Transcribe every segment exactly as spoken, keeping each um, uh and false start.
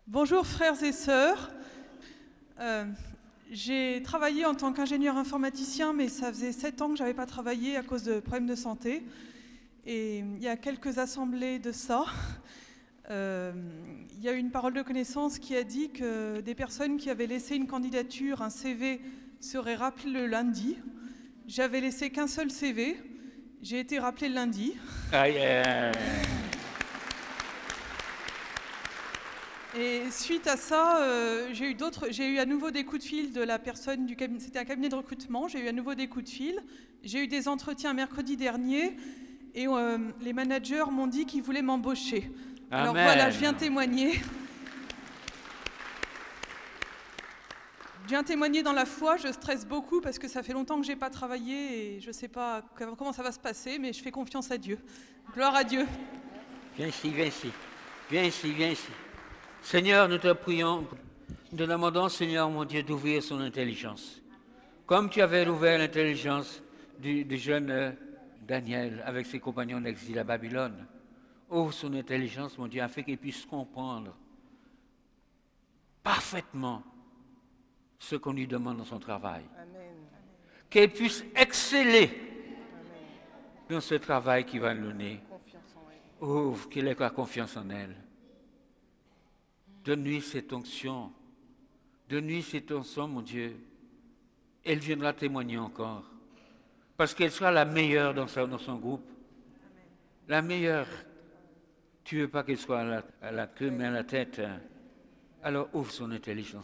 Bonjour frères et sœurs. Euh, j'ai travaillé en tant qu'ingénieur informaticien, mais ça faisait sept ans que je n'avais pas travaillé à cause de problèmes de santé. Et il y a quelques assemblées de ça. Euh, il y a eu une parole de connaissance qui a dit que des personnes qui avaient laissé une candidature, un C V, seraient rappelées le lundi. J'avais laissé qu'un seul C V. J'ai été rappelée le lundi. Aïe, aïe, aïe. Et suite à ça, euh, j'ai eu d'autres, j'ai eu à nouveau des coups de fil de la personne du cabinet. C'était un cabinet de recrutement. J'ai eu à nouveau des coups de fil. J'ai eu des entretiens mercredi dernier et euh, les managers m'ont dit qu'ils voulaient m'embaucher. Amen. Alors voilà, je viens témoigner. Je viens témoigner dans la foi. Je stresse beaucoup parce que ça fait longtemps que j'ai pas travaillé et je sais pas comment ça va se passer, mais je fais confiance à Dieu. Gloire à Dieu. Viens ici, viens ici. Viens ici, viens ici. Seigneur, nous te prions, nous te demandons, Seigneur, mon Dieu, d'ouvrir son intelligence. Comme tu avais ouvert l'intelligence du, du jeune euh, Daniel avec ses compagnons d'exil à Babylone. Ouvre son intelligence, mon Dieu, afin qu'il puisse comprendre parfaitement ce qu'on lui demande dans son travail. Qu'il puisse exceller Amen. Dans ce travail qui va le donner. Ouvre, qu'il ait la confiance en elle. Donne-lui cette onction. Donne-lui cette onction, mon Dieu. Elle viendra témoigner encore. Parce qu'elle sera la meilleure dans, sa, dans son groupe. Amen. La meilleure. Tu ne veux pas qu'elle soit à la, à la queue, mais à la tête. Hein. Alors ouvre son intelligence.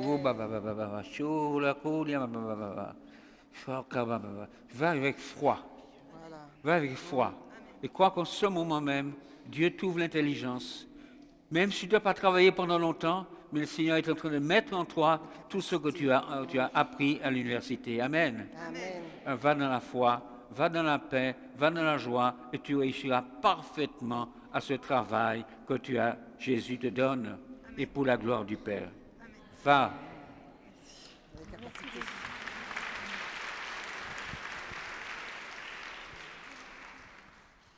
Va avec froid. Va avec froid. Et crois qu'en ce moment même, Dieu t'ouvre l'intelligence. Même si tu ne dois pas travailler pendant longtemps, mais le Seigneur est en train de mettre en toi tout ce que tu as, tu as appris à l'université. Amen. Amen. Va dans la foi, va dans la paix, va dans la joie, et tu réussiras parfaitement à ce travail que tu as, Jésus te donne, et pour la gloire du Père. Va.